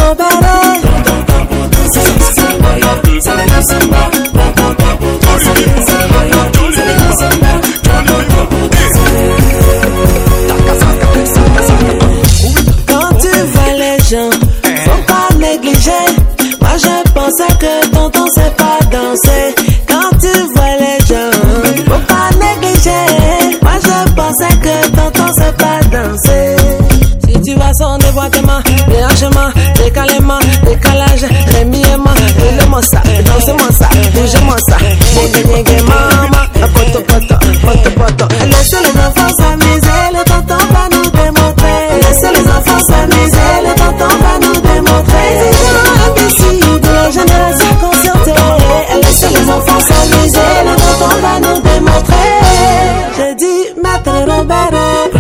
Quand tu vois les gens, faut pas négliger. Moi je pensais que tonton sait pas danser. Quand tu vois les gens, faut pas négliger. Moi je pensais que tonton sait pas danser. Si tu vas son déboîtement, déhanchement, décalement, décalage, remis-moi, relève-moi ça, dansez-moi ça, bougez-moi ça. Nyégué maman, poto poto, poto poto. Laissez les enfants s'amuser, le tonton va nous démontrer. Laissez les enfants s'amuser, le tonton va nous démontrer. Les gens imbéciles de la génération conscientée. Laissez les enfants s'amuser, le tonton va nous démontrer. J'ai dit Maître Robert.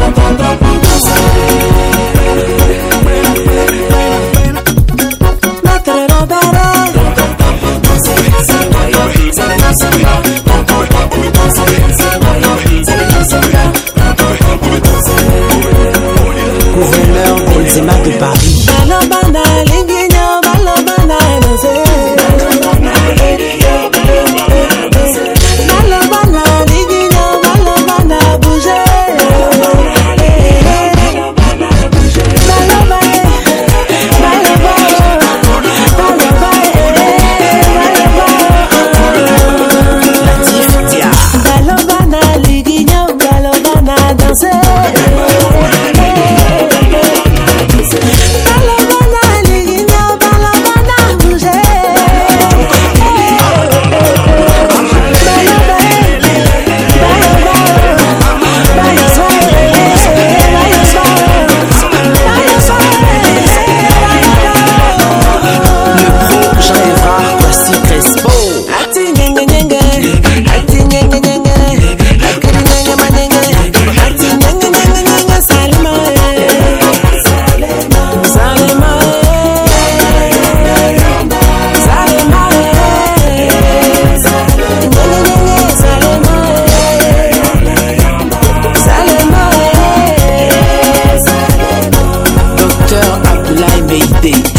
Gouverneur Benzema de Paris. Balobana, Liguignon, Balobana, Balobana, Liguignon, Balobana, bouger. Balobana, Liguignon, Balobana, danser. Docteur Abdoulaye Meïté.